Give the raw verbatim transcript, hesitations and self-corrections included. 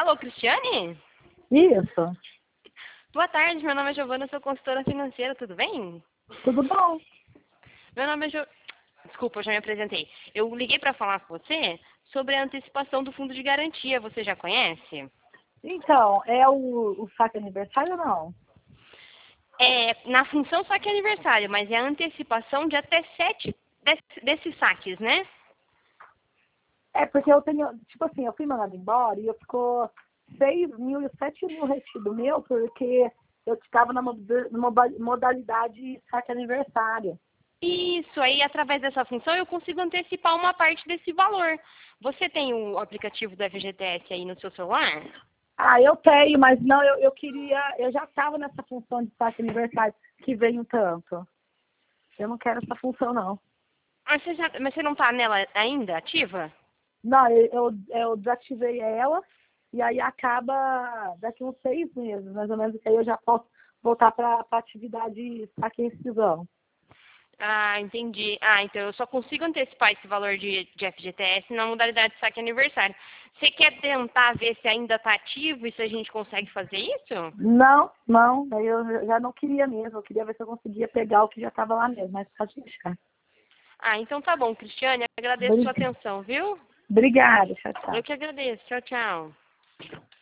Alô, Cristiane? Isso, Boa tarde, meu nome é Giovana, sou consultora financeira, tudo bem? tudo bom. Meu nome é Jo... Desculpa, eu já me apresentei. Eu liguei para falar com você sobre a antecipação do fundo de garantia, você já conhece? Então, é o, o saque aniversário ou não? É, na função saque aniversário, mas é a antecipação de até sete desse- desses saques, né? É porque eu tenho, tipo assim, eu fui mandada embora e eu ficou seis mil e sete mil retido meu, porque eu estava na moda- moba- modalidade saque aniversário. Isso, aí através dessa função eu consigo antecipar uma parte desse valor. Você tem o aplicativo do F G T S aí no seu celular? Ah, eu tenho, mas não, eu, eu queria, eu já estava nessa função de saque aniversário que veio um tanto. Eu não quero essa função, não. Ah, você já- mas você não está nela ainda, ativa? Não, eu, eu, eu desativei ela e aí acaba daqui uns seis meses, mais ou menos, que aí eu já posso voltar para a atividade saque e rescisão. Ah, entendi. Ah, então eu só consigo antecipar esse valor de, de F G T S na modalidade de saque aniversário. Você quer tentar ver se ainda está ativo e se a gente consegue fazer isso? Não, não, aí eu já não queria mesmo, eu queria ver se eu conseguia pegar o que já estava lá mesmo, mas pode deixar. Ah, então tá bom, Cristiane. Agradeço a sua Obri- atenção, viu? Obrigada, tchau, tchau. Eu que agradeço. Tchau, tchau.